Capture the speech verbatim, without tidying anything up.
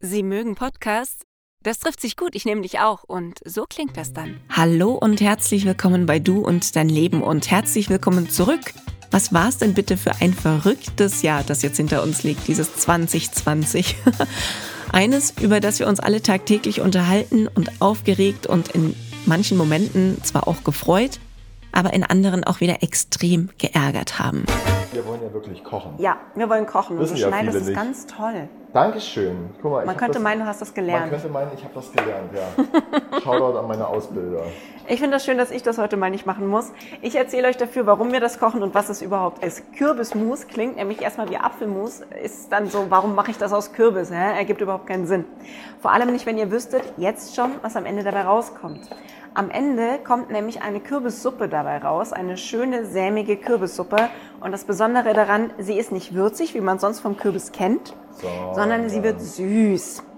Sie mögen Podcasts? Das trifft sich gut, ich nehme dich auch. Und so klingt das dann. Hallo und herzlich willkommen bei Du und dein Leben und herzlich willkommen zurück. Was war es denn bitte für ein verrücktes Jahr, das jetzt hinter uns liegt, dieses zwanzig zwanzig? Eines, über das wir uns alle tagtäglich unterhalten und aufgeregt und in manchen Momenten zwar auch gefreut, aber in anderen auch wieder extrem geärgert haben. Wir wollen ja wirklich kochen. Ja, wir wollen kochen. Wissen Und ja schneiden, das viele ist nicht. ganz toll. Dankeschön. Guck mal, ich Man hab könnte das, meinen, du hast das Man gelernt. könnte meinen, ich habe das gelernt, ja. Shoutout an meine Ausbilder. Ich finde das schön, dass ich das heute mal nicht machen muss. Ich erzähle euch dafür, warum wir das kochen und was es überhaupt ist. Kürbismus klingt nämlich erstmal wie Apfelmus. Ist dann so, warum mache ich das aus Kürbis? Hä? Ergibt überhaupt keinen Sinn. Vor allem nicht, wenn ihr wüsstet, jetzt schon, was am Ende dabei rauskommt. Am Ende kommt nämlich eine Kürbissuppe dabei raus, eine schöne, sämige Kürbissuppe. Und das Besondere daran, sie ist nicht würzig, wie man sonst vom Kürbis kennt, So, sondern sie ja. wird süß.